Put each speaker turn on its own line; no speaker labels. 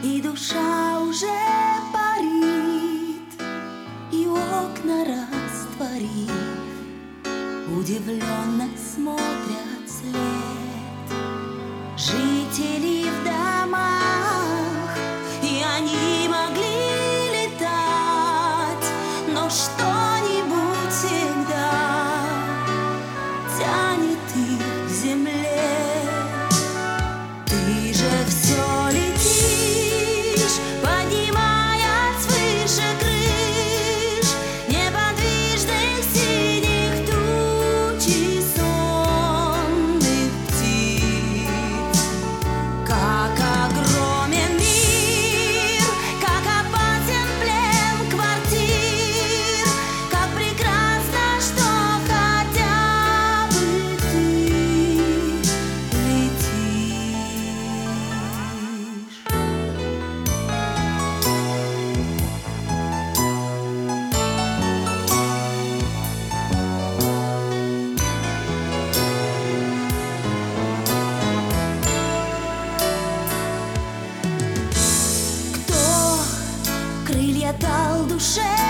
И душа уже парит, и окна растворив, удивленно смотрят вслед жители в домах, и они могли летать, но что-нибудь всегда тянет их к земле. Ты же все летишь, поднимая свыше крыш неподвижных синих туч и сонных птиц. Как огромен мир, как опасен плен квартир, как прекрасно, что хотя бы ты летишь. Кто крылья дал душе,